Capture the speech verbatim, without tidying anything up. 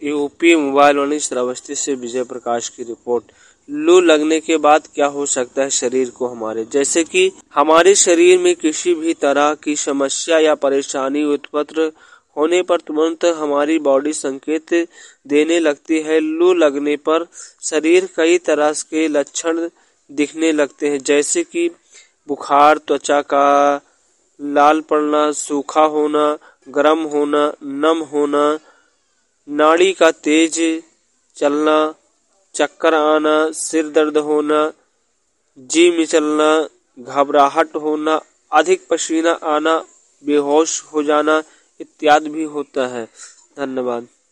UP mobile वाणी श्रावस्ती से विजय प्रकाश की report. लू लगने के बाद क्या हो सकता है शरीर को हमारे, जैसे कि हमारे शरीर में किसी भी तरह की समस्या या परेशानी उत्पन्न होने पर तुरंत हमारी बॉडी संकेत देने लगती है। लू लगने पर शरीर कई तरह के लक्षण दिखने लगते हैं, जैसे कि बुखार, त्वचा का लाल पड़ना, सूखा होना, गर्म होना, नम होना, नाड़ी का तेज चलना, चक्कर आना, सिर दर्द होना, जी मिचलना, घबराहट होना, अधिक पसीना आना, बेहोश हो जाना इत्यादि भी होता है। धन्यवाद।